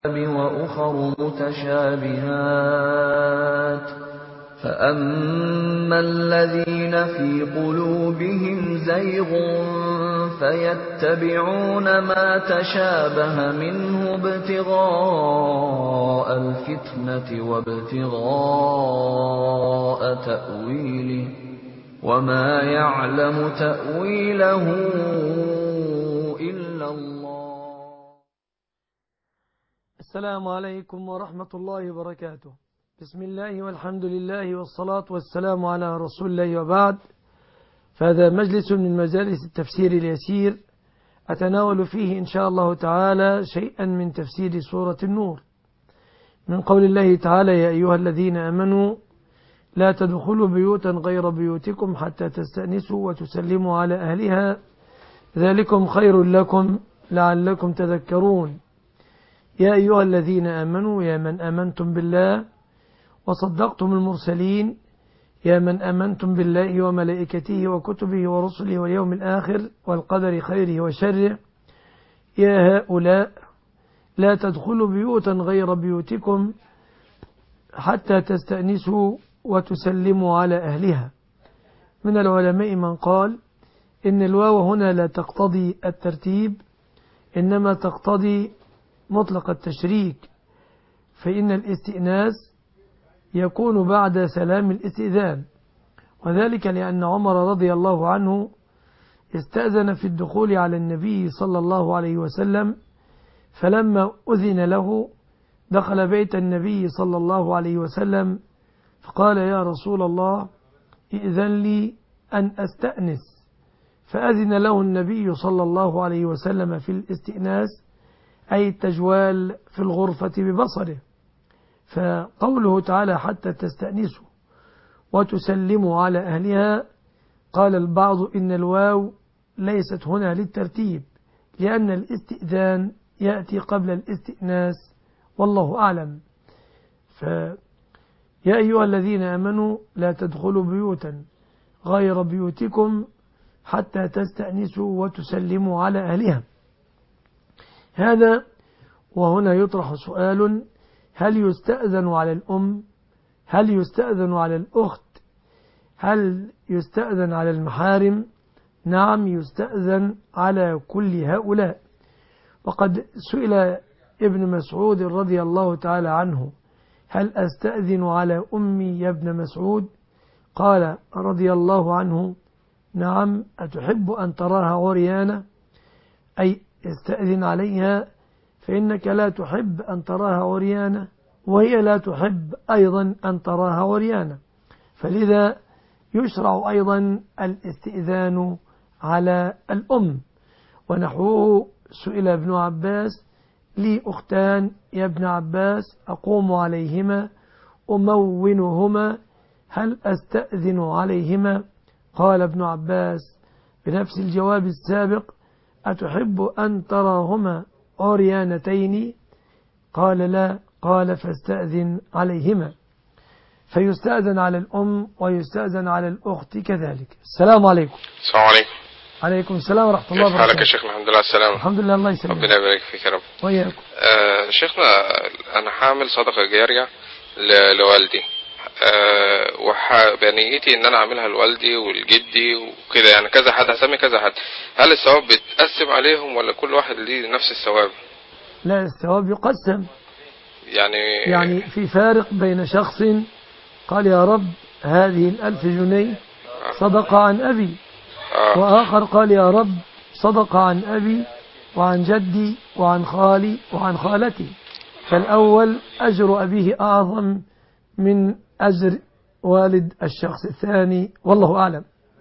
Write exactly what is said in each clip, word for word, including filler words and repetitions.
وأخر متشابهات فأما الذين في قلوبهم زيغ فيتبعون ما تشابه منه ابتغاء الفتنة وابتغاء تأويله وما يعلم تأويله إلا الله. السلام عليكم ورحمة الله وبركاته. بسم الله والحمد لله والصلاة والسلام على رسول الله وبعد. فهذا مجلس من مجالس التفسير اليسير أتناول فيه إن شاء الله تعالى شيئا من تفسير سورة النور، من قول الله تعالى: يا أيها الذين آمنوا لا تدخلوا بيوتا غير بيوتكم حتى تستأنسوا وتسلموا على أهلها ذلكم خير لكم لعلكم تذكرون. يا أيها الذين آمنوا، يا من آمنتم بالله وصدقتم المرسلين، يا من آمنتم بالله وملائكته وكتبه ورسله واليوم الآخر والقدر خيره وشره، يا هؤلاء لا تدخلوا بيوتا غير بيوتكم حتى تستأنسوا وتسلموا على أهلها. من العلماء من قال إن الواو هنا لا تقتضي الترتيب، إنما تقتضي مطلق التشريك، فإن الاستئناس يكون بعد سلام الاستئذان، وذلك لأن عمر رضي الله عنه استأذن في الدخول على النبي صلى الله عليه وسلم، فلما أذن له دخل بيت النبي صلى الله عليه وسلم فقال: يا رسول الله إذن لي أن أستأنس، فأذن له النبي صلى الله عليه وسلم في الاستئناس، أي التجوال في الغرفة ببصره. فقوله تعالى حتى تستأنسوا وتسلموا على أهلها، قال البعض إن الواو ليست هنا للترتيب، لأن الاستئذان يأتي قبل الاستئناس، والله أعلم. فيا أيها الذين آمنوا لا تدخلوا بيوتا غير بيوتكم حتى تستأنسوا وتسلموا على أهلها. هذا وهنا يطرح سؤال: هل يستأذن على الأم؟ هل يستأذن على الأخت؟ هل يستأذن على المحارم؟ نعم، يستأذن على كل هؤلاء. وقد سئل ابن مسعود رضي الله تعالى عنه: هل أستأذن على أمي يا ابن مسعود؟ قال رضي الله عنه: نعم، أتحب أن تراها عريانة؟ أي استأذن عليها، فإنك لا تحب أن تراها عريانة، وهي لا تحب أيضا أن تراها عريانة، فلذا يشرع أيضا الاستئذان على الأم. ونحوه سئل ابن عباس: لي أختان يا ابن عباس أقوم عليهما أمونهما، هل أستأذن عليهما؟ قال ابن عباس بنفس الجواب السابق: أتحب أن تراهما عريانتين؟ قال لا. قال: فاستأذن عليهما. فيستأذن على الأم ويستأذن على الأخت كذلك. السلام عليكم. السلام عليكم. عليكم السلام ورحمة الله وبركاته. كيف حالك يا شيخنا؟ الحمد لله على السلامة. الحمد لله، الله يسلمك. ربنا يبارك فيك يا رب. وياكم. آه شيخنا، أنا حامل صدقة جارية لوالدي، آه وبنيتي إن أنا أعملها لوالدي والجدي وكده، يعني كذا حد، هسمي كذا حد. هل الثواب بيتقسم عليهم ولا كل واحد ليه نفس الثواب؟ لا، الثواب يقسم. يعني يعني في فارق بين شخص قال: يا رب هذه الألف جنيه صدقة عن أبي، آه. وآخر قال: يا رب صدقة عن أبي وعن جدي وعن خالي وعن خالتي، فالأول أجر أبيه أعظم من أجر والد الشخص الثاني، والله أعلم.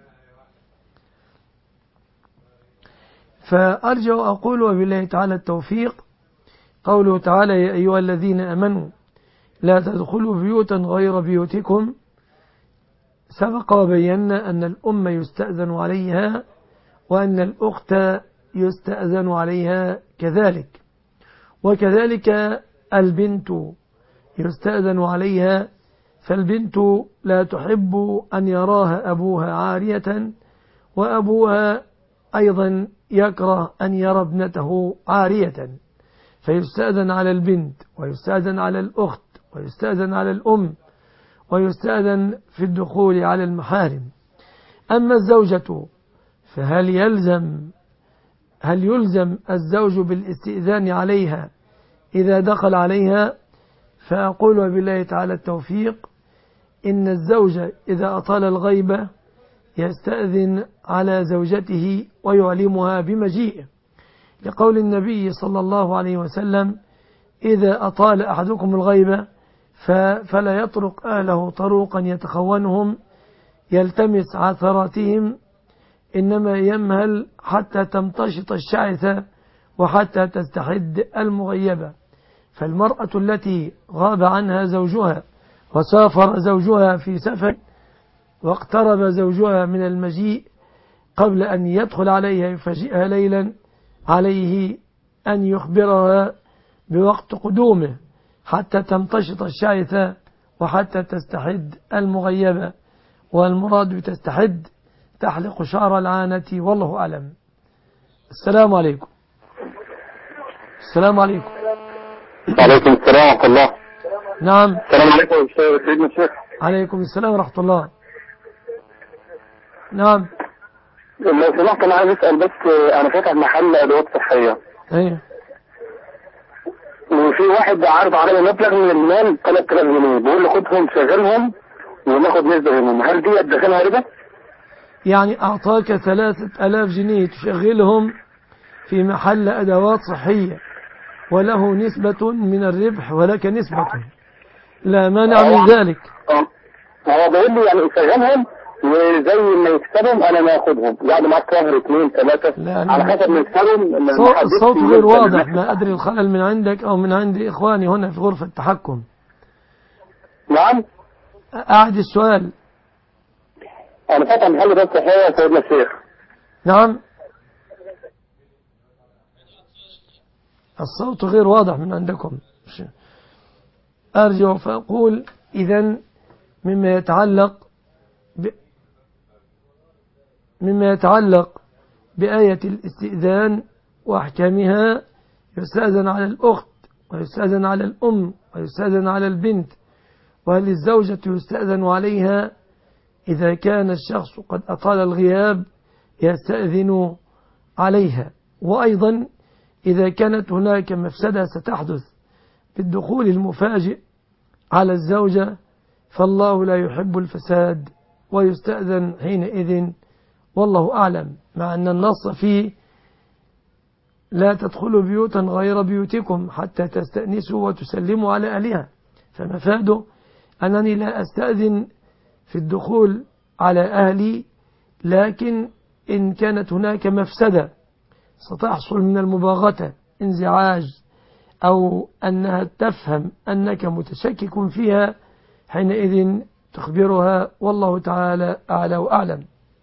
فأرجع أقول وبالله تعالى التوفيق. قوله تعالى: يا أيها الذين آمنوا لا تدخلوا بيوتا غير بيوتكم، سبق وبينا أن الأم يستأذن عليها وأن الأخت يستأذن عليها كذلك، وكذلك البنت يستأذن عليها، فالبنت لا تحب أن يراها أبوها عارية، وأبوها أيضا يكره أن يرى ابنته عارية، فيستأذن على البنت ويستأذن على الأخت ويستأذن على الأم ويستأذن في الدخول على المحارم. أما الزوجة فهل يلزم هل يلزم الزوج بالاستئذان عليها إذا دخل عليها؟ فأقول وبالله تعالى التوفيق إن الزوج إذا أطال الغيبة يستأذن على زوجته ويعلمها بمجيئه، لقول النبي صلى الله عليه وسلم: إذا أطال أحدكم الغيبة فلا يطرق أهله طروقا يتخونهم يلتمس عثراتهم، إنما يمهل حتى تمتشط الشعثة وحتى تستحد المغيبة. فالمرأة التي غاب عنها زوجها وسافر زوجها في سفر واقترب زوجها من المجيء قبل أن يدخل عليها يفاجئها ليلا، عليه أن يخبرها بوقت قدومه حتى تمتشط الشعثة وحتى تستحد المغيبة، والمراد بتستحد تحلق شعر العانة، والله أعلم. السلام عليكم. السلام عليكم. وعليكم السلام ورحمة الله. نعم. السلام عليكم سيدنا الشيخ. عليكم السلام ورحمة الله. نعم. لو سمحت أنا عايز أسأل بس، أنا فاتح محل أدوات صحية. أيوه. وفي واحد عارض علي مبلغ من المال ثلاثة آلاف جنيه، بيقول لي خدهم شغلهم وناخد نسبة منهم، هل دي أدخلها ربا؟ يعني أعطاك ثلاثة آلاف جنيه تشغلهم في محل أدوات صحية وله نسبة من الربح ولك نسبة، لا مانع من ذلك. هو بيقول لي يعني شغلهم وزي ما يكسبهم أنا ما أخدهم، يعني معاك شهر اثنين ثلاثة على حسب ما يكسبهم. الصوت غير واضح، ما أدري الخلل من عندك أو من عند إخواني هنا في غرفة التحكم. نعم. أعد السؤال. أنا فاتح محل أدوات صحية يا سيدنا الشيخ. نعم. الصوت غير واضح من عندكم. أرجع فأقول إذن مما يتعلق ب... مما يتعلق بآية الاستئذان وأحكامها، يستأذن على الأخت ويستأذن على الأم ويستأذن على البنت، وهل الزوجة يستأذن عليها إذا كان الشخص قد أطال الغياب يستأذن عليها، وأيضا إذا كانت هناك مفسدة ستحدث بالدخول المفاجئ على الزوجة فالله لا يحب الفساد ويستأذن حينئذ، والله أعلم، مع أن النص فيه لا تدخلوا بيوتا غير بيوتكم حتى تستأنسوا وتسلموا على أهلها، فمفاده أنني لا أستأذن في الدخول على أهلي، لكن إن كانت هناك مفسدة ستحصل من المباغتة، انزعاج، أو أنها تفهم أنك متشكك فيها، حينئذ تخبرها، والله تعالى أعلى وأعلم.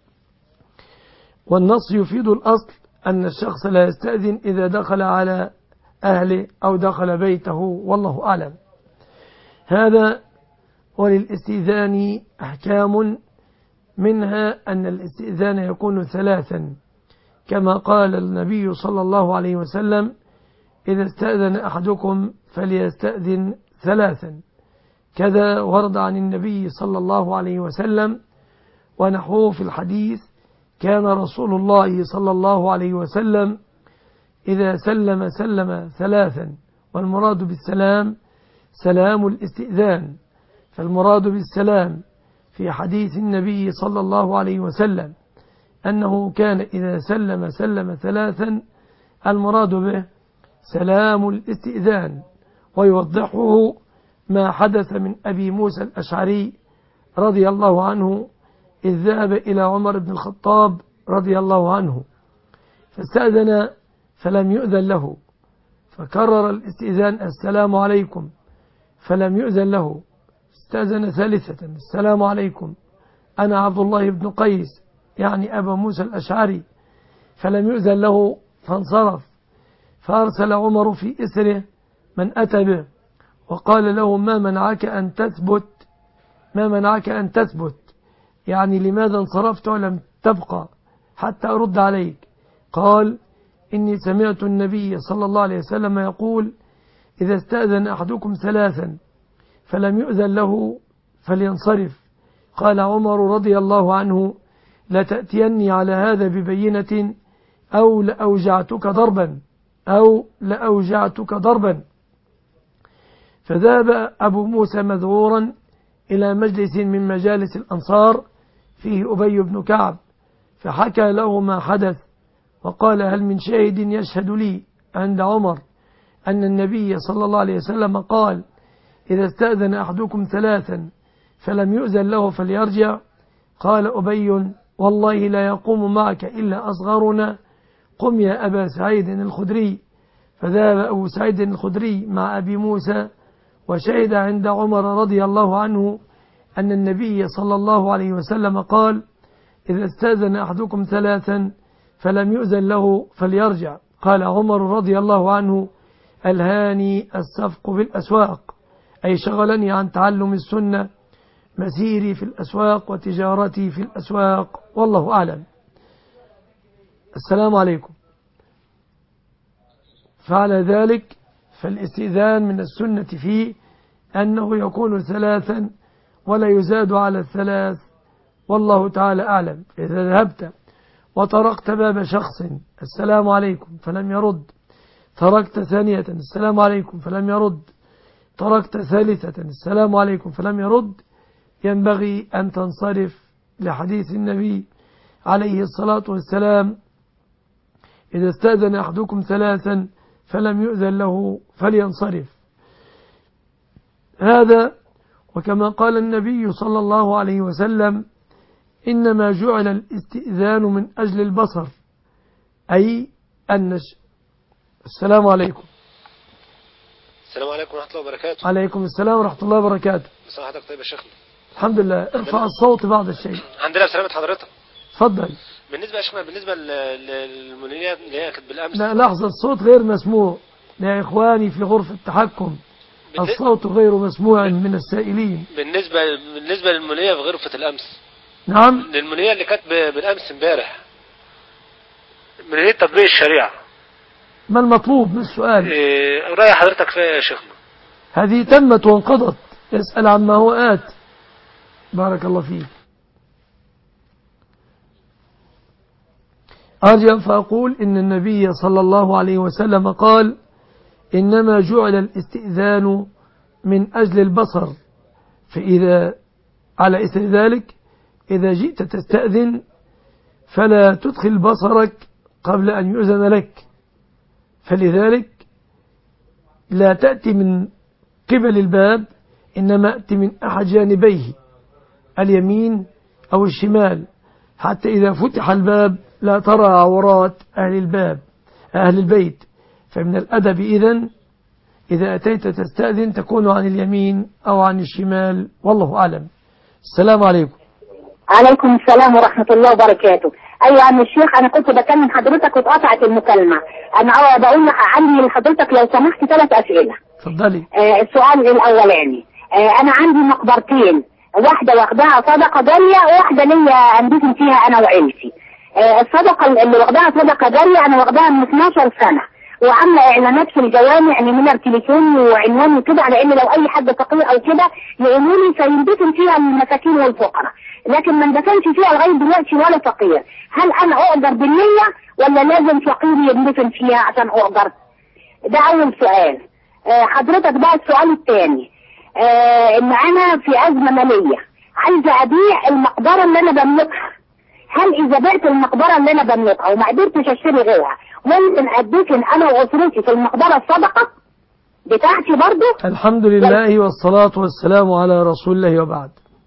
والنص يفيد الأصل أن الشخص لا يستأذن إذا دخل على أهله أو دخل بيته، والله أعلم. هذا. وللاستئذان أحكام، منها أن الاستئذان يكون ثلاثا، كما قال النبي صلى الله عليه وسلم: إذا استأذن أحدكم فليستأذن ثلاثا. كذا ورد عن النبي صلى الله عليه وسلم ونحوه في الحديث: كان رسول الله صلى الله عليه وسلم إذا سلم سلم ثلاثا، والمراد بالسلام سلام الاستئذان، فالمراد بالسلام في حديث النبي صلى الله عليه وسلم أنه كان إذا سلم سلم ثلاثا، المراد به سلام الاستئذان. ويوضحه ما حدث من أبي موسى الأشعري رضي الله عنه إذ ذهب إلى عمر بن الخطاب رضي الله عنه فاستأذن فلم يؤذن له، فكرر الاستئذان: السلام عليكم، فلم يؤذن له، استأذن ثالثة: السلام عليكم، أنا عبد الله بن قيس، يعني أبا موسى الأشعري، فلم يؤذن له، فانصرف. فأرسل عمر في إسره من أتى به وقال له: ما منعك أن تثبت ما منعك أن تثبت يعني لماذا انصرفت ولم تبقى حتى أرد عليك؟ قال: إني سمعت النبي صلى الله عليه وسلم يقول إذا استأذن أحدكم ثلاثا فلم يؤذن له فلينصرف. قال عمر رضي الله عنه لتأتيني على هذا ببينة أو لأوجعتك ضربا أو لأوجعتك ضربا. فذهب أبو موسى مذعورا إلى مجلس من مجالس الأنصار فيه أبي بن كعب، فحكى له ما حدث وقال هل من شاهد يشهد لي عند عمر أن النبي صلى الله عليه وسلم قال إذا استأذن أحدكم ثلاثا فلم يؤذن له فليرجع. قال أبي والله لا يقوم معك إلا أصغرنا، قم يا أبا سعيد الخدري. فذهب أبو سعيد الخدري مع أبي موسى وشهد عند عمر رضي الله عنه أن النبي صلى الله عليه وسلم قال إذا استأذن أحدكم ثلاثا فلم يؤذن له فليرجع. قال عمر رضي الله عنه ألهاني السفق بالأسواق، أي شغلني عن تعلم السنة مسيري في الأسواق وتجارتي في الأسواق، والله أعلم. السلام عليكم. فعلى ذلك فالاستئذان من السنة فيه أنه يكون ثلاثا ولا يزاد على الثلاث، والله تعالى أعلم. إذا ذهبت وطرقت باب شخص السلام عليكم فلم يرد، تركت ثانية السلام عليكم فلم يرد، تركت ثالثة السلام عليكم فلم يرد، ينبغي أن تنصرف لحديث النبي عليه الصلاة والسلام إذا استأذن أحدكم ثلاثا فلم يؤذن له فلينصرف. هذا وكما قال النبي صلى الله عليه وسلم إنما جعل الاستئذان من أجل البصر، أي أن السلام عليكم. السلام عليكم ورحمة الله وبركاته. عليكم السلام ورحمة الله وبركاته. صحتك طيب يا شيخنا؟ الحمد لله. ارفع الصوت بعض الشيء. الحمد لله بسلامة حضرتك. تفضل. بالنسبة يا شيخنا بالنسبة للمنيات اللي هي كانت بالأمس. لا لحظة، الصوت غير مسموع يا إخواني في غرفة التحكم، الصوت غير مسموع من السائلين. بالنسبة بالنسبة للمنية في غرفة الأمس. نعم. للمنية اللي كانت بالأمس امبارح. منية تطبيق الشريعة. ما المطلوب من السؤال؟ إيه رأي حضرتك فيها يا شيخنا؟ هذه تمت وانقضت، اسأل عما هو آت. بارك الله فيك. أرجع فأقول إن النبي صلى الله عليه وسلم قال إنما جعل الاستئذان من أجل البصر، فإذا على إثر ذلك إذا جئت تستأذن فلا تدخل بصرك قبل أن يؤذن لك، فلذلك لا تأتي من قبل الباب، إنما أتي من أحد جانبيه اليمين أو الشمال، حتى إذا فتح الباب لا ترى عورات أهل الباب أهل البيت. فمن الأدب إذن إذا أتيت تستأذن تكون عن اليمين أو عن الشمال، والله أعلم. السلام عليكم. عليكم السلام ورحمة الله وبركاته. أيوة يا عم الشيخ، أنا كنت بكلم حضرتك واتقطعت المكالمة. أنا بقول لك عندي لحضرتك لو سمحت ثلاث أسئلة. اتفضلي. آه السؤال الأولاني، آه أنا عندي مقبرتين، واحدة واخداها صدقة جارية وواحدة ليا أندفن فيها أنا وعيلتي. آه الصدقة اللي واخداها صدقة جارية أنا واخداها من اثناشر سنة، وعامله اعلانات في الجوامع نمرة تليفون وعنوان وكده، على ان لو اي حد فقير او كده يقولوا لي فيندفن فيها المساكين والفقراء، لكن ما اندفنش فيها لغايه دلوقتي ولا فقير. هل انا اقدر بالنية ولا لازم فقير يندفن فيها عشان اقدر؟ ده اول سؤال. آه حضرتك بقى السؤال الثاني، آه ان انا في ازمه ماليه عايزه ابيع المقبره اللي انا بملكها، هل اذا بعت المقبره اللي انا بملكها وما قدرتش اشتري غيرها ممكن ادفن انا واسرتي في المقبره الصدقه بتاعتي برضو؟ الحمد لله والصلاة والسلام على رسول الله وبعد.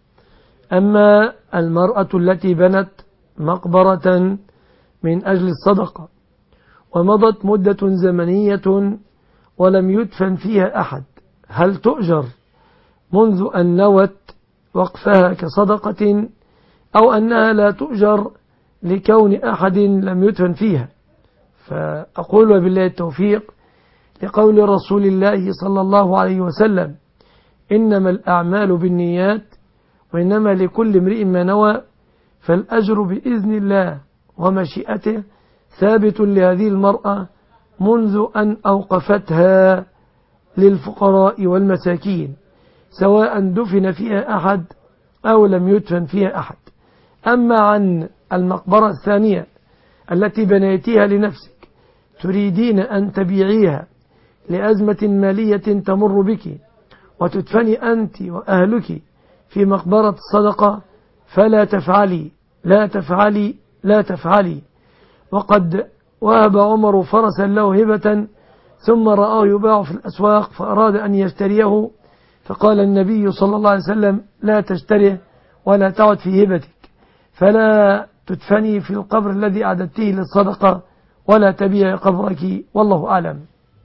أما المرأة التي بنت مقبرة من أجل الصدقة ومضت مدة زمنية ولم يدفن فيها أحد، هل تؤجر منذ أن نوت وقفها كصدقة أو أنها لا تؤجر لكون أحد لم يدفن فيها؟ فأقول وبالله التوفيق لقول رسول الله صلى الله عليه وسلم إنما الأعمال بالنيات وإنما لكل امرئ ما نوى، فالأجر بإذن الله ومشيئته ثابت لهذه المرأة منذ أن أوقفتها للفقراء والمساكين، سواء دفن فيها أحد أو لم يدفن فيها أحد. أما عن المقبرة الثانية التي بنيتيها لنفسك تريدين أن تبيعيها لأزمة مالية تمر بك وتدفني أنت وأهلك في مقبرة الصدقة، فلا تفعلي لا تفعلي لا تفعلي. وقد وهب عمر فرسا له هبة ثم رآه يباع في الأسواق فأراد أن يشتريه، فقال النبي صلى الله عليه وسلم: لا تشتره ولا تعد في هبتك، فلا تدفني في القبر الذي أعددته للصدقة ولا تبيع قبرك، والله أعلم.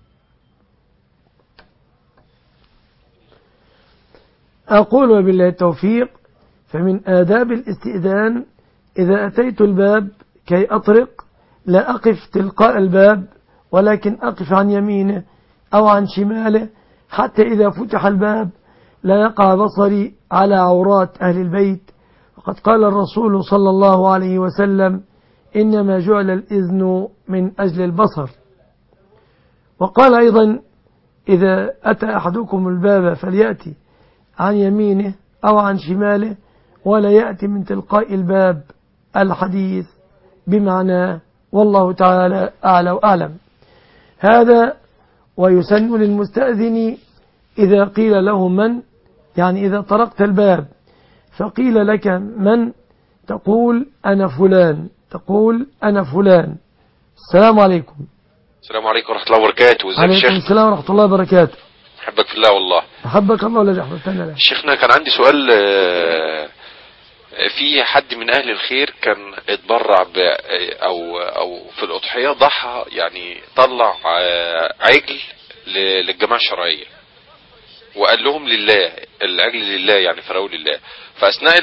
أقول وبالله التوفيق. فمن آداب الاستئذان إذا أتيت الباب كي أطرق لا أقف تلقاء الباب، ولكن أقف عن يمينه أو عن شماله، حتى إذا فتح الباب لا يقع بصري على عورات أهل البيت. وقد قال الرسول صلى الله عليه وسلم: إنما جعل الإذن من أجل البصر. وقال أيضا: إذا أتى أحدكم الباب فليأتي عن يمينه أو عن شماله ولا يأتي من تلقاء الباب. الحديث بمعنى، والله تعالى أعلى وأعلم. هذا ويسن للمستأذن إذا قيل له من، يعني إذا طرقت الباب فقيل لك من، تقول أنا فلان، تقول أنا فلان. السلام عليكم. السلام عليكم ورحمة الله وبركاته. ازيك يا شيخ؟ عليكم السلام ورحمة الله وبركاته. أحبك في الله والله. أحبك الله الذي أحببتنا له. شيخنا كان عندي سؤال. في حد من أهل الخير كان اتبرع ب أو أو في الأضحية ضحى، يعني طلع عجل للجماعة الشرعية وقال لهم لله، العجل لله يعني فراو لله. فأثناء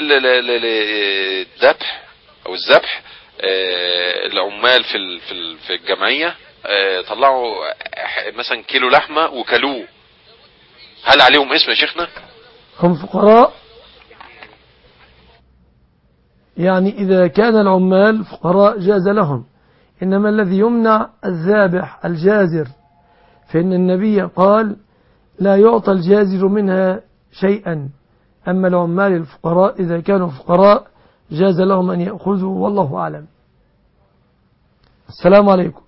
الذبح أو الذبح العمال في في الجمعية طلعوا مثلا كيلو لحمة وكلوه، هل عليهم اسم يا شيخنا؟ هم فقراء، يعني إذا كان العمال فقراء جاز لهم، إنما الذي يمنع الذابح الجازر، فإن النبي قال: لا يعطى الجازر منها شيئا. أما العمال الفقراء إذا كانوا فقراء جاز لهم أن يأخذوا، والله أعلم. السلام عليكم.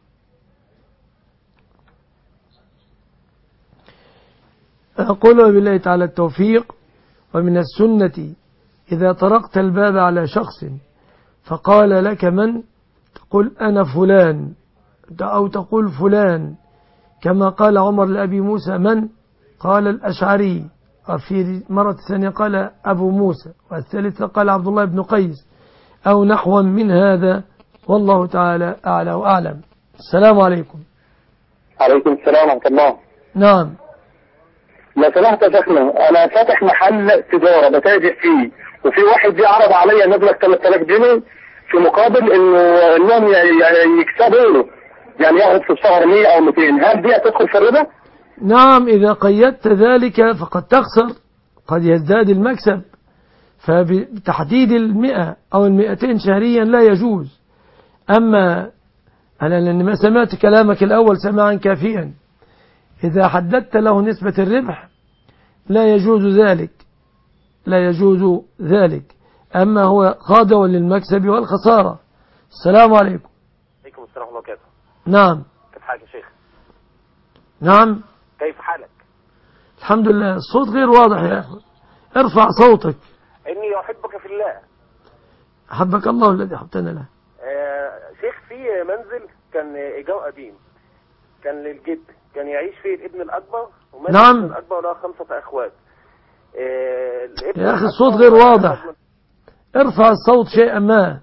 أقول بالله تعالى التوفيق. ومن السنة إذا طرقت الباب على شخص فقال لك من، تقول أنا فلان أو تقول فلان، كما قال عمر لأبي موسى من، قال الأشعري، وفي مرة ثانية قال أبو موسى، والثالثة قال عبد الله بن قيس، أو نحوا من هذا، والله تعالى أعلى وأعلم. السلام عليكم. عليكم السلام ورحمة الله. نعم. لو سمحت يا شيخنا، أنا فاتح محل تجارة بتاجر فيه، وفي واحد جه عرض عليا مبلغ ثلاثة آلاف جنيه في مقابل إنه إنهم يكسبوا له، يعني ياخد في الشهر مية أو مئتين، هل دي هتدخل في الربا؟ نعم، إذا قيدت ذلك فقد تخسر، قد يزداد المكسب، فبتحديد المئة أو المئتين شهريا لا يجوز. أما أنا لأن ما سمعت كلامك الأول سماعا كافيا، إذا حددت له نسبة الربح لا يجوز ذلك، لا يجوز ذلك. أما هو خاضع للمكسب والخسارة. السلام عليكم. عليكم السلام ورحمة الله وبركاته. نعم. كيف حالك يا شيخ؟ نعم. كيف حالك؟ الحمد لله. الصوت غير واضح يا أخي، ارفع صوتك. إني أحبك في الله. أحبك الله الذي أحبتنا له. آه شيخ، في منزل كان إيجار قديم، كان للجد، كان يعيش فيه الابن الأكبر ومات نعم. الابن الأكبر له خمسة أخوات. آه يا أخي الصوت غير واضح، ارفع الصوت شيئا ما.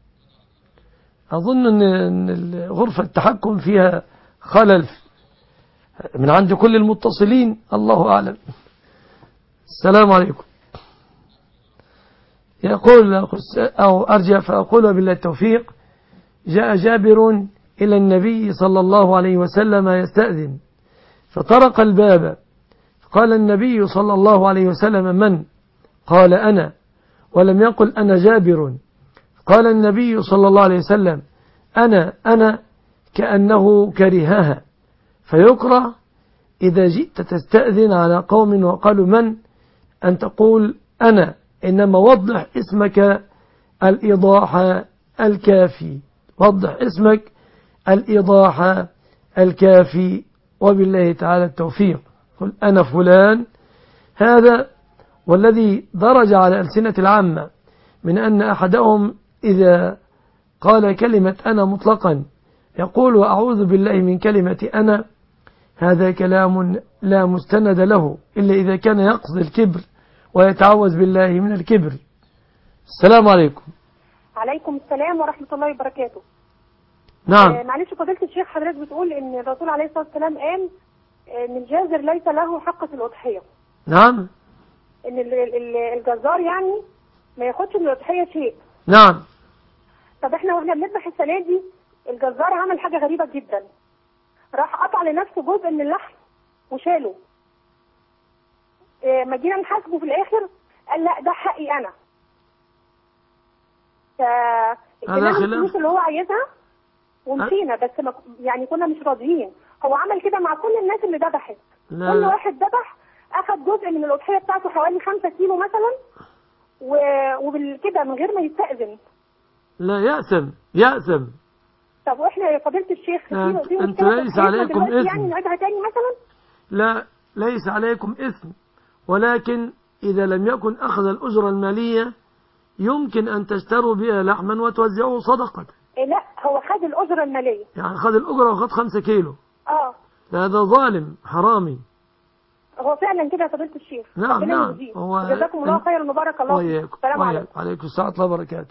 أظن أن غرفة التحكم فيها خلل من عند كل المتصلين، الله أعلم. السلام عليكم. يقول أو أرجع فأقول بالله التوفيق. جاء جابر إلى النبي صلى الله عليه وسلم يستأذن، فطرق الباب، فقال النبي صلى الله عليه وسلم من؟ قال أنا، ولم يقل أنا جابر. قال النبي صلى الله عليه وسلم أنا أنا كأنه كرهها، فيكره إذا جئت تستأذن على قوم وقالوا من أن تقول أنا، إنما وضح اسمك الإيضاح الكافي، وضح اسمك الإيضاح الكافي. وبالله تعالى التوفيق. قل أنا فلان. هذا والذي درج على ألسنة العامة من أن أحدهم إذا قال كلمة أنا مطلقا يقول وأعوذ بالله من كلمة أنا، هذا كلام لا مستند له إلا إذا كان يقصد الكبر ويتعوذ بالله من الكبر. السلام عليكم. عليكم السلام ورحمة الله وبركاته. نعم. آه معلش فضيلة الشيخ، حضرتك بتقول إن الرسول عليه الصلاة والسلام قال إن الجازر ليس له حق في الأضحية. نعم. إن الجزار يعني ما ياخدش من الأضحية شيء. نعم. طب إحنا وإحنا بنذبح السنة دي الجزار عمل حاجة غريبة جدا، راح قطع لنفسه جزء من اللحم وشاله. آه ما جينا نحاسبه في الآخر قال لا ده حقي أنا. فادينا الفلوس اللي هو عايزها ومشينا، بس ما يعني كنا مش راضيين. هو عمل كده مع كل الناس اللي ذبحت، كل واحد ذبح اخذ جزء من الاضحيه بتاعته حوالي خمسة كيلو مثلا، وبالكده من غير ما يستأذن. لا يأثم يأثم. طب واحنا يا فضيلة الشيخ أنت, أنت ليس عليكم إثم يعني نعيدها تاني مثلا؟ لا ليس عليكم إثم، ولكن إذا لم يكن أخذ الأجرة المالية يمكن أن تشتروا بها لحما وتوزعوه صدقة. إيه لا هو خد الأجرة المالية، يعني خد الأجرة وخد خمسة كيلو. اه هذا ظالم حرامي. هو فعلا كده يا فضيلة الشيخ. نعم نعم. هو جزاكم الله خيرا وبارك الله فيكم. السلام عليكم. وعليكم السلام ورحمة الله وبركاته.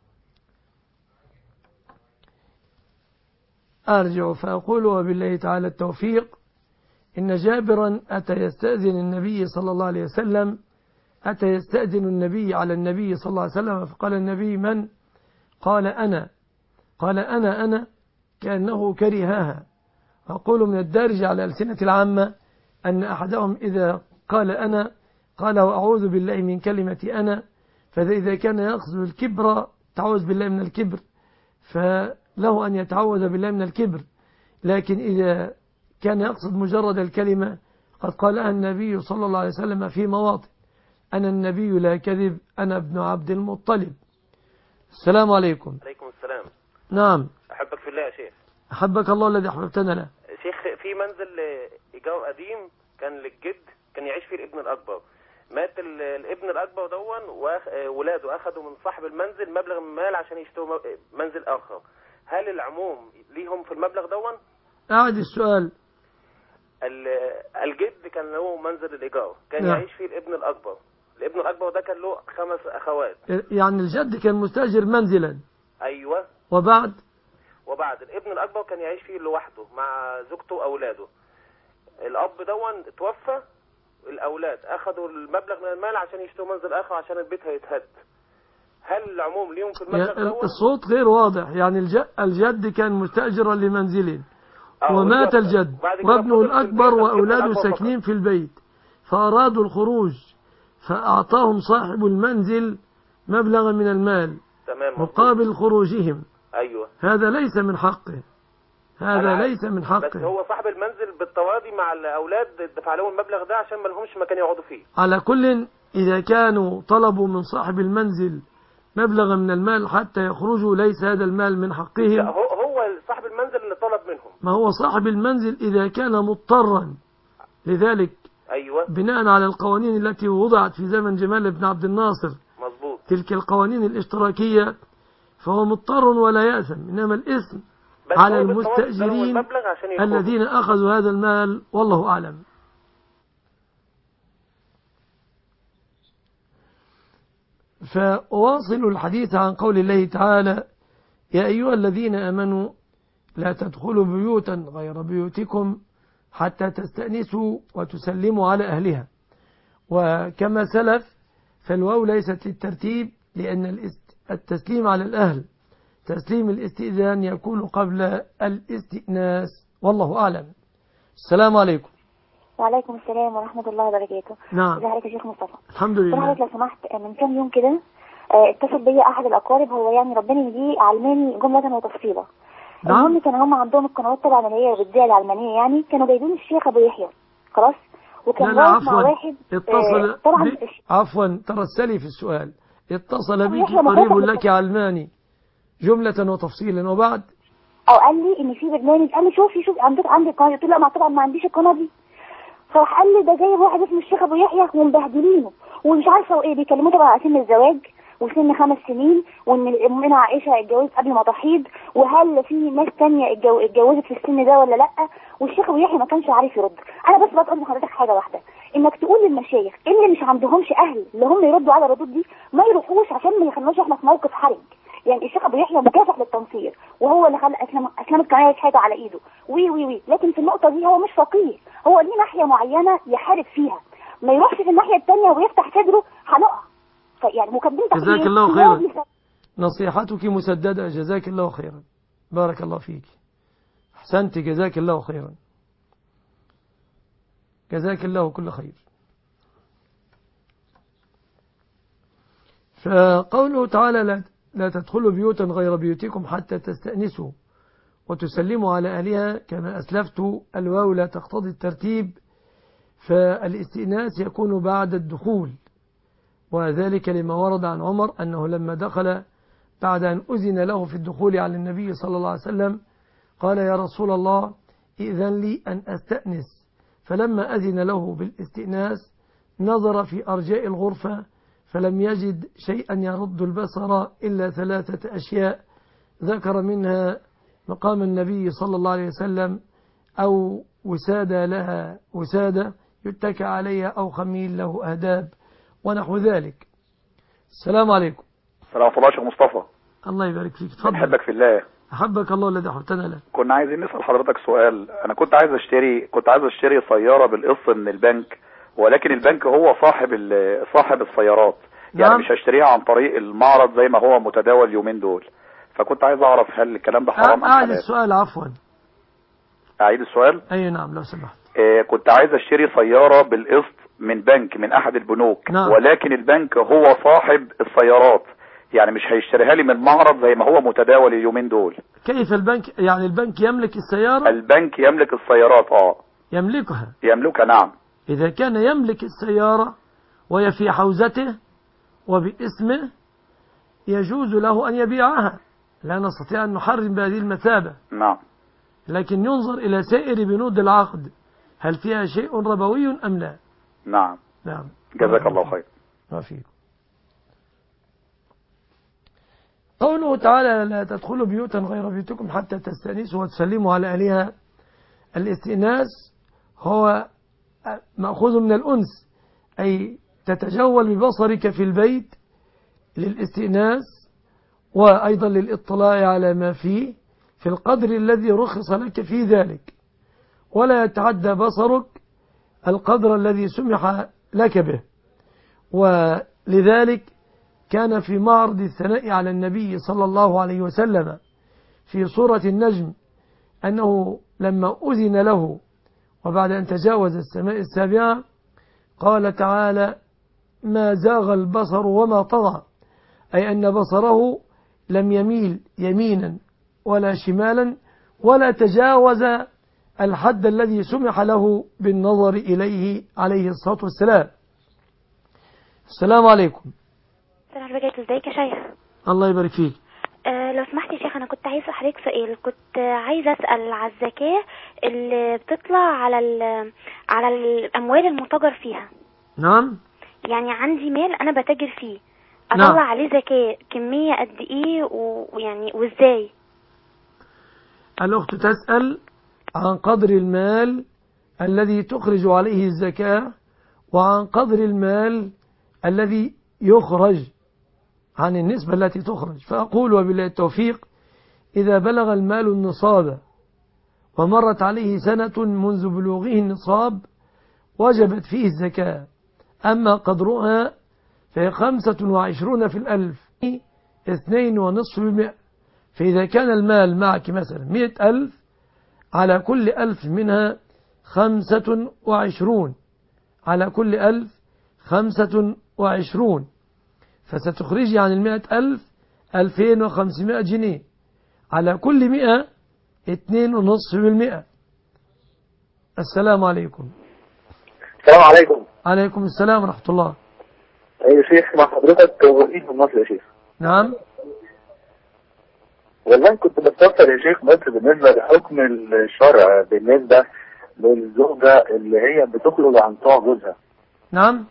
أرجع فأقول وبالله تعالى التوفيق. إن جابرا أتى يستأذن النبي صلى الله عليه وسلم، أتى يستأذن النبي على النبي صلى الله عليه وسلم، فقال النبي من؟ قال أنا. قال أنا أنا كأنه كرهها. أقول من الدارج على ألسنة العامة أن أحدهم إذا قال أنا قال وأعوذ بالله من كلمة أنا، فإذا كان يقصد الكبر تعوذ بالله من الكبر فله أن يتعوذ بالله من الكبر. لكن إذا كان يقصد مجرد الكلمة قد قالها النبي صلى الله عليه وسلم في مواطن: أنا النبي لا كذب، أنا ابن عبد المطلب. السلام عليكم. عليكم السلام. نام. أحبك في الله يا شيخ. أحبك الله الذي أحببتنا له. شيخ في منزل إيجار قديم كان للجد كان يعيش فيه الابن الأكبر، مات الابن الأكبر دون وولاده أخذوا من صاحب المنزل مبلغ من المال عشان يشتروا منزل آخر، هل العموم ليهم في المبلغ دون؟ أعد السؤال. الجد كان له منزل الإيجار كان نعم. يعيش فيه الابن الأكبر، الابن الأكبر ده كان له خمس أخوات. يعني الجد كان مستأجر منزلا. أيوة. وبعد وبعد الابن الأكبر كان يعيش فيه لوحده مع زوجته وأولاده. الأب دون توفى، الأولاد أخذوا المبلغ من المال عشان يشتروا منزل آخر عشان البيت هيتهد، هل العموم ليهم في المبلغ دون؟ الصوت غير واضح. يعني الجد كان مستأجرا لمنزل ومات الجد وابنه الأكبر وأولاده ساكنين في البيت، فأرادوا الخروج فأعطاهم صاحب المنزل مبلغا من المال مقابل خروجهم. أيوة. هذا ليس من حقه، هذا ليس من حقه. بس هو صاحب المنزل بالتراضي مع الأولاد دفع لهم المبلغ ده عشان ما لهمش مكان يقعدوا فيه. على كل إذا كانوا طلبوا من صاحب المنزل مبلغا من المال حتى يخرجوا ليس هذا المال من حقهم. لا هو هو صاحب المنزل اللي طلب منهم. ما هو صاحب المنزل إذا كان مضطرا لذلك. أيوة. بناء على القوانين التي وضعت في زمن جمال بن عبد الناصر. مظبوط. تلك القوانين الاشتراكية، فهو مضطر ولا يأثم، إنما الإثم على المستأجرين الذين أخذوا هذا المال، والله أعلم. فأواصل الحديث عن قول الله تعالى: يا أيها الذين آمنوا لا تدخلوا بيوتا غير بيوتكم حتى تستأنسوا وتسلموا على أهلها. وكما سلف فالواو ليست للترتيب، لأن التسليم على الأهل تسليم الاستئذان يكون قبل الاستئناس، والله أعلم. السلام عليكم. وعليكم السلام ورحمة الله وبركاته. نعم. ازي حضرتك يا شيخ مصطفى؟ الحمد لله. لو سمحت، من كام يوم كده اتصل بيا أحد الأقارب، هو يعني ربنا يهديه علماني جملة وتفصيلا، نعم. المهم كانوا هم عندهم القنوات طبعا اللي هي بتذيع العلمانية، يعني كانوا جايبين الشيخ ابو يحيى خلاص، وكان لا لا واقف مع عفوا واحد اتصل آه طبعا ب... عفوا ترسلي في السؤال. اتصل أبو بك يحيى قريب مكافح لك علماني جملة وتفصيلا وبعد او قال لي ان في برنامج، قال لي شوفي شوفي عندك عندي قناه، قلت له لا ما طبعا ما عنديش القناه دي. فراح قال لي ده جايب واحد اسمه الشيخ ابو يحيى ومبهدلينه ومش عارفه وايه، بيكلموه طبعا على سن الزواج وسن خمس سنين، وان امنا عائشه اتجوزت قبل ما تحيض، وهل في ناس ثانيه اتجوزت في السن ده ولا لا. والشيخ ابو يحيى ما كانش عارف يرد. انا بس بقول لحضرتك حاجه واحده، انك تقول للمشايخ اللي مش عندهمش اهل اللي هم يردوا على الردود دي ما يروحوش، عشان ما يخلوناش احنا في موقف حرج. يعني الشيخ ابو يحيى مكافح للتنصير، وهو اللي خلى اسلام اسلام القناه يتحاجوا على ايده وي وي وي لكن في النقطه دي هو مش فقير، هو ليه ناحيه معينه يحارب فيها، ما يروحش في الناحيه الثانيه ويفتح صدره هنقع. يعني مقدمه جزاك الله خيرا، نصيحتك مسدده، جزاك الله خيرا، بارك الله فيك، احسنت، جزاك الله خيرا، جزاك الله كل خير. فقوله تعالى لا لا تدخلوا بيوتا غير بيوتكم حتى تستأنسوا وتسلموا على أهلها، كما أسلفت الواو لا تقتضي الترتيب، فالاستئناس يكون بعد الدخول، وذلك لما ورد عن عمر أنه لما دخل بعد أن أذن له في الدخول على النبي صلى الله عليه وسلم قال يا رسول الله إذن لي أن أستأنس، فلما أذن له بالاستئناس نظر في أرجاء الغرفة فلم يجد شيئا يرد البصر إلا ثلاثة أشياء ذكر منها مقام النبي صلى الله عليه وسلم، أو وسادة لها وسادة يتكى عليها، أو خميل له أهداب ونحو ذلك. السلام عليكم. السلام عليكم شيخ مصطفى. الله يبارك فيك، تفضل. بحبك في الله. أحبك الله الذي أحببتنا له. كنا عايزين نسأل حضرتك سؤال. أنا كنت عايز أشتري كنت عايز أشتري سيارة بالقسط من البنك، ولكن البنك هو صاحب صاحب السيارات، يعني نعم. مش هشتريها عن طريق المعرض زي ما هو متداول اليومين دول، فكنت عايز أعرف هل الكلام ده حرام أم حلال؟ أعيد السؤال عفوا. أعيد السؤال؟ أي نعم لو سمحت. آه كنت عايز أشتري سيارة بالقسط من بنك من أحد البنوك، نعم. ولكن البنك هو صاحب السيارات، يعني مش هيشتريها لي من معرض زي ما هو متداول اليومين دول. كيف البنك؟ يعني البنك يملك السيارة؟ البنك يملك السيارات اه يملكها يملكها نعم. إذا كان يملك السيارة وهي في حوزته وباسمه يجوز له أن يبيعها، لا نستطيع أن نحرم بهذه المثابة، نعم. لكن ينظر إلى سائر بنود العقد هل فيها شيء ربوي أم لا. نعم نعم. جزاك الله خير. ما فيك. قوله تعالى لا تدخلوا بيوتا غير بيوتكم حتى تستأنسوا وتسلموا على أهلها، الاستئناس هو مأخوذ من الأنس، أي تتجول ببصرك في البيت للاستئناس وأيضا للإطلاع على ما فيه في القدر الذي رخص لك في ذلك، ولا يتعدى بصرك القدر الذي سمح لك به. ولذلك كان في معرض الثناء على النبي صلى الله عليه وسلم في سورة النجم أنه لما أذن له وبعد أن تجاوز السماء السابعة قال تعالى ما زاغ البصر وما طغى، أي أن بصره لم يميل يمينا ولا شمالا ولا تجاوز الحد الذي سمح له بالنظر إليه عليه الصلاة والسلام. السلام عليكم. السلام عليكم. ازيك يا شيخ؟ الله يبارك فيك. أه لو سمحت يا شيخ، انا كنت عايزه حضرتك سؤال، كنت عايزه اسال على الزكاه اللي بتطلع على على الاموال المتاجر فيها. نعم. يعني عندي مال انا بتاجر فيه، اطلع نعم. عليه زكاه كميه قد ايه ويعني وازاي؟ الاخت تسال عن قدر المال الذي تخرج عليه الزكاه وعن قدر المال الذي يخرج، عن النسبة التي تخرج. فأقول وبالله التوفيق إذا بلغ المال النصاب ومرت عليه سنة منذ بلوغه النصاب وجبت فيه الزكاة، أما قدرها فهي خمسة وعشرون في الألف اثنين ونصف بمئة. فإذا كان المال معك مثلا مئة ألف، على كل ألف منها خمسة وعشرون، على كل ألف خمسة وعشرون، فستخرجي عن المئة ألف ألفين وخمسمائة جنيه، على كل مئة اتنين ونصف بالمئة. السلام عليكم. السلام عليكم. عليكم السلام ورحمة الله. يا شيخ مع حضرتك وليد من مصر يا شيخ. نعم. والله كنت بستفسر يا شيخ بس بالنسبة لحكم الشرع بالنسبة للزوجة اللي هي بتخرج عن طاعة جوزها. نعم.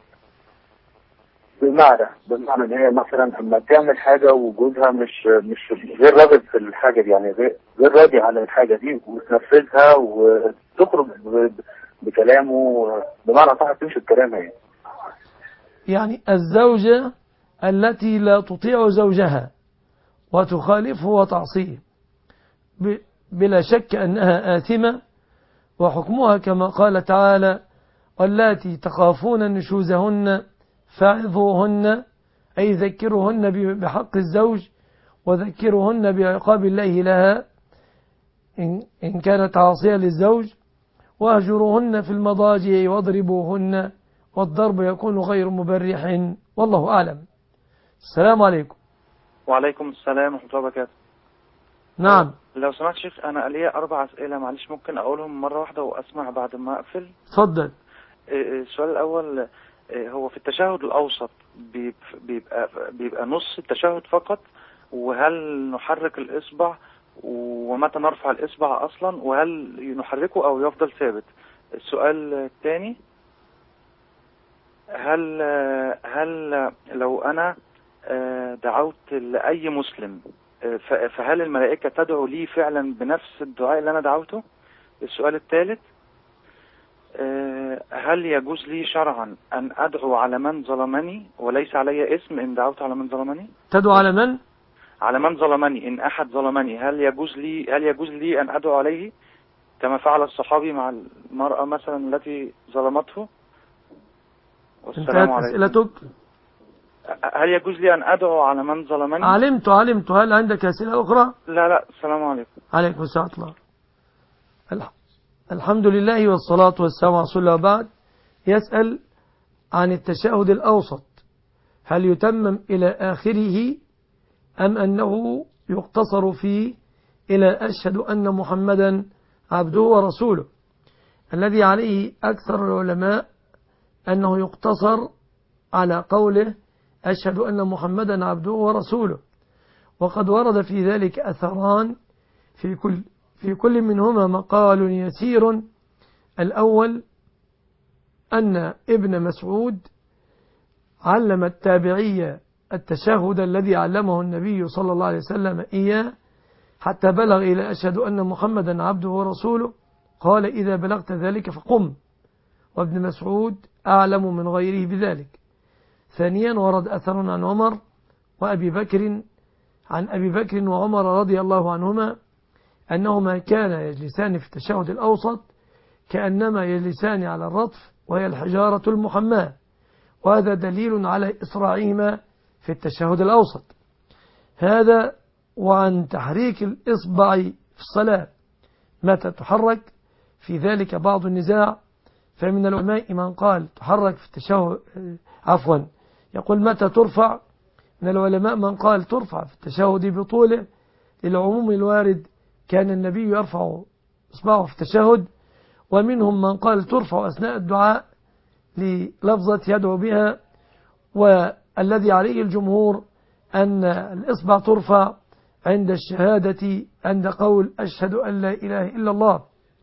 بمعنى بمعنى ان هي مثلا اما تعمل حاجة وجوزها مش مش غير راغب في الحاجة دي، يعني غير راضي على الحاجة دي وتنفذها وتخرج بكلامه، بمعنى صح تمشي بكلامها يعني. يعني الزوجة التي لا تطيع زوجها وتخالفه وتعصيه بلا شك أنها آثمة، وحكمها كما قال تعالى: واللاتي تخافون نشوزهن فاعظوهن، أي ذكرهن بحق الزوج وذكرهن بعقاب الله لها إن كانت عاصية للزوج، واهجروهن في المضاجع واضربوهن، والضرب يكون غير مبرح، والله أعلم. السلام عليكم. وعليكم السلام ورحمة الله وبركاته. نعم. لو سمحت شيخ، أنا ليا أربع أسئلة، معلش ممكن أقولهم مرة واحدة وأسمع بعد ما أقفل؟ اتفضل. السؤال الأول، هو في التشهد الأوسط بيبقى بيبقى نص التشهد فقط، وهل نحرك الإصبع ومتى نرفع الإصبع أصلا، وهل نحركه أو يفضل ثابت؟ السؤال الثاني، هل هل لو أنا دعوت لأي مسلم فهل الملائكة تدعو لي فعلا بنفس الدعاء اللي أنا دعوته؟ السؤال الثالث، هل يجوز لي شرعا أن أدعو على من ظلمني وليس علي اسم إن دعوت على من ظلمني؟ تدعو على من؟ على من ظلمني، إن أحد ظلمني هل يجوز لي هل يجوز لي أن أدعو عليه كما فعل الصحابي مع المرأة مثلا التي ظلمته؟ والسلام عليكم. أسئلتك؟ هل يجوز لي أن أدعو على من ظلمني؟ علمت علمت هل عندك أسئلة أخرى؟ لا لا، السلام عليكم. عليكم السلام ورحمة الله. الحمد لله والصلاة والسلام على رسول الله. بعد يسأل عن التشهد الأوسط، هل يتمم إلى آخره أم أنه يقتصر فيه إلى أشهد أن محمدا عبده ورسوله؟ الذي عليه أكثر العلماء أنه يقتصر على قوله أشهد أن محمدا عبده ورسوله، وقد ورد في ذلك أثران في كل في كل منهما مقال يسير. الأول أن ابن مسعود علم التابعية التشهد الذي علمه النبي صلى الله عليه وسلم إياه حتى بلغ إلى أشهد أن محمدا عبده ورسوله، قال: إذا بلغت ذلك فقم. وابن مسعود أعلم من غيره بذلك. ثانيا ورد أثر عن عمر وأبي بكر عن أبي بكر وعمر رضي الله عنهما أنهما كانا يجلسان في التشهد الأوسط كأنما يجلسان على الرطف وهي الحجارة المحماة، وهذا دليل على إسراعهما في التشهد الأوسط. هذا. وعن تحريك الإصبع في الصلاة متى تحرك، في ذلك بعض النزاع، فمن العلماء من قال تحرك في التشهد عفوا يقول متى ترفع، من العلماء من قال ترفع في التشهد بطوله للعموم الوارد كان النبي يرفع إصبعه في التشهد، ومنهم من قال ترفع أثناء الدعاء للفظة يدعو بها، والذي عليه الجمهور أن الإصبع ترفع عند الشهادة عند قول أشهد أن لا إله إلا الله.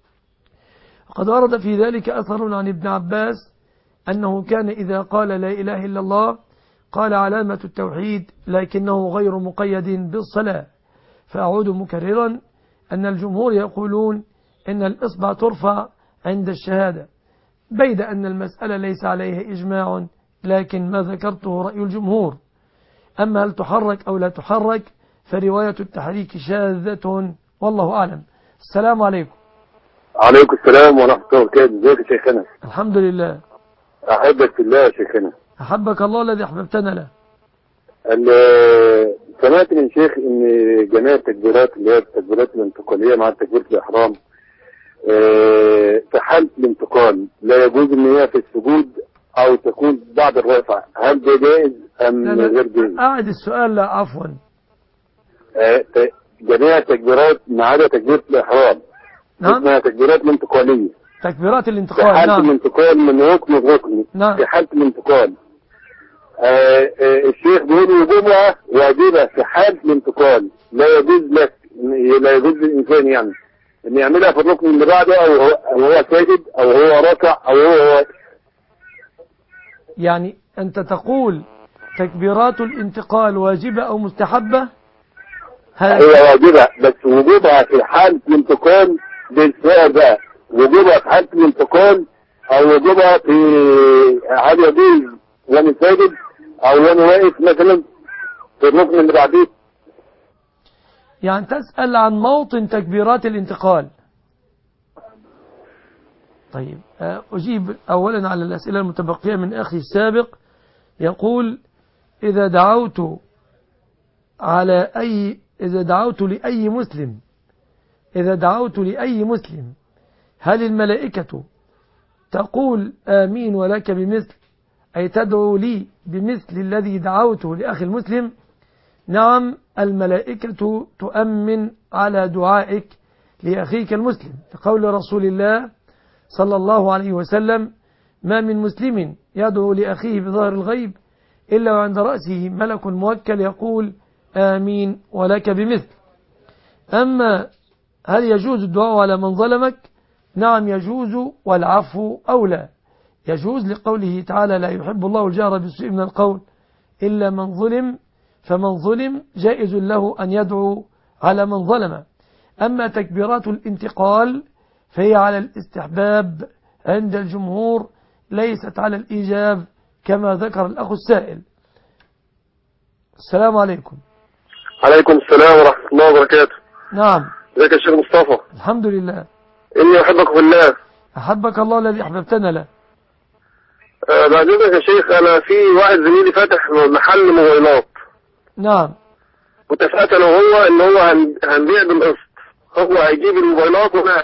وقد ورد في ذلك أثر عن ابن عباس أنه كان إذا قال لا إله إلا الله قال علامة التوحيد لكنه غير مقيد بالصلاة. فأعود مكررا أن الجمهور يقولون إن الإصبع ترفع عند الشهادة، بيد أن المسألة ليس عليها إجماع، لكن ما ذكرته رأي الجمهور. أما هل تحرك أو لا تحرك فرواية التحريك شاذة، والله أعلم. السلام عليكم. عليكم السلام ورحمة الله وبركاته. ازيك يا شيخنا؟ الحمد لله. أحبك في الله يا شيخنا. أحبك الله الذي أحببتنا له. سمعت من شيخ ان جميع التكبيرات اللي هي التكبيرات الانتقالية مع تكبيرة الإحرام في حالة الانتقال لا يجوز ان هي في السجود او تكون بعد الرفع، هل ده جائز ام غير جائز؟ أعد السؤال. لا عفوا. جميع التكبيرات ما عدا تكبيرة الإحرام. نعم. اسمها تكبيرات الانتقالية. تكبيرات في الانتقال. حالة نعم. الانتقال من ركن لركن. نعم. في حالة الانتقال آه آه الشيخ بيقول وجوبها واجبة في حالة الانتقال. لا يجوز لك لا يجوز للإنسان يعني إن يعملها في الركن اللي بعده أو هو, أو هو ساجد أو هو راكع أو هو واقف. يعني أنت تقول تكبيرات الانتقال واجبة أو مستحبة؟ هي واجبة بس وجوبها في حالة الانتقال بالسؤال بقى وجوبها في حالة الانتقال أو وجوبها في هل يجوز وأنا ساجد أو وأنا واقف مثلا في الركن اللي بعديه. يعني تسأل عن موطن تكبيرات الانتقال. طيب أجيب أولا على الأسئلة المتبقية من أخي السابق. يقول إذا دعوت على أي إذا دعوت لأي مسلم إذا دعوت لأي مسلم هل الملائكة تقول آمين ولك بمثل أي تدعو لي بمثل الذي دعوته لأخي المسلم؟ نعم، الملائكة تؤمن على دعائك لأخيك المسلم لقول رسول الله صلى الله عليه وسلم ما من مسلم يدعو لأخيه بظهر الغيب إلا وعند رأسه ملك موكل يقول آمين ولك بمثل. أما هل يجوز الدعاء على من ظلمك؟ نعم يجوز، والعفو أولى. يجوز لقوله تعالى لا يحب الله الجهر بالسوء من القول إلا من ظلم، فمن ظلم جائز له أن يدعو على من ظلم. أما تكبيرات الانتقال فهي على الاستحباب عند الجمهور ليست على الإيجاب كما ذكر الأخ السائل. السلام عليكم. عليكم السلام ورحمة الله وبركاته. نعم. ازيك يا شيخ مصطفى؟ الحمد لله. إني أحبك في الله. أحبك الله الذي أحببتنا له. أه بعد إذنك يا شيخ، أنا في واحد زميلي فاتح محل موبايلات. نعم. واتفقت أنا وهو إن هو هنبيع بالقسط. هو هيجيب الموبايلات وأنا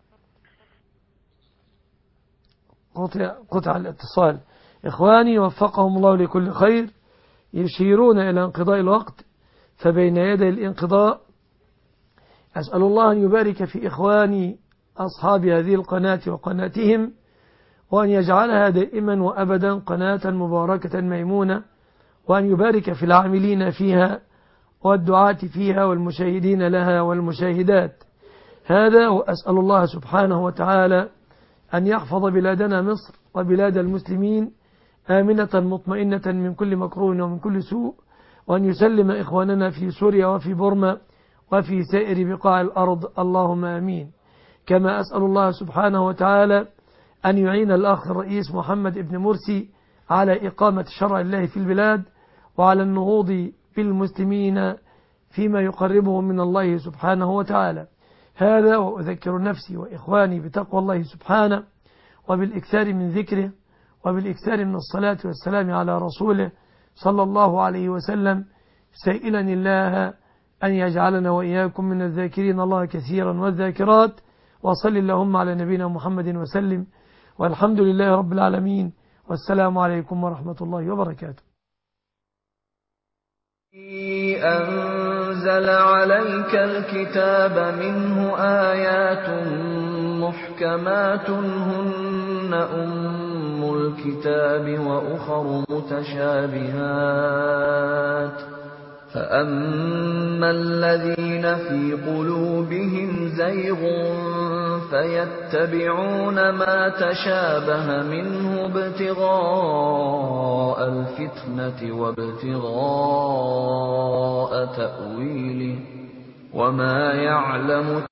قطع, قطع الاتصال. إخواني وفقهم الله لكل خير يشيرون إلى انقضاء الوقت، فبين يدي الانقضاء أسأل الله أن يبارك في إخواني أصحاب هذه القناة وقناتهم، وأن يجعلها دائما وأبدا قناة مباركة ميمونة، وأن يبارك في العاملين فيها والدعاة فيها والمشاهدين لها والمشاهدات. هذا وأسأل الله سبحانه وتعالى أن يحفظ بلادنا مصر وبلاد المسلمين آمنة مطمئنة من كل مكروه ومن كل سوء، وأن يسلم إخواننا في سوريا وفي بورما وفي سائر بقاع الأرض، اللهم آمين. كما أسأل الله سبحانه وتعالى أن يعين الأخ الرئيس محمد ابن مرسي على إقامة شرع الله في البلاد وعلى النهوض بالمسلمين فيما يقربهم من الله سبحانه وتعالى. هذا وأذكر نفسي وإخواني بتقوى الله سبحانه وبالإكثار من ذكره وبالإكثار من الصلاة والسلام على رسوله صلى الله عليه وسلم، سائلا الله أن يجعلنا وإياكم من الذاكرين الله كثيرا والذاكرات. وصل اللهم على نبينا محمد وسلم، والحمد لله رب العالمين، والسلام عليكم ورحمة الله وبركاته. أنزل عليك الكتاب منه آيات محكمات هن أم الكتاب وأخر متشابهات، فأما الذين في قلوبهم زيغ فيتبعون ما تشابه منه ابتغاء الفتنة وابتغاء تأويله وما يعلم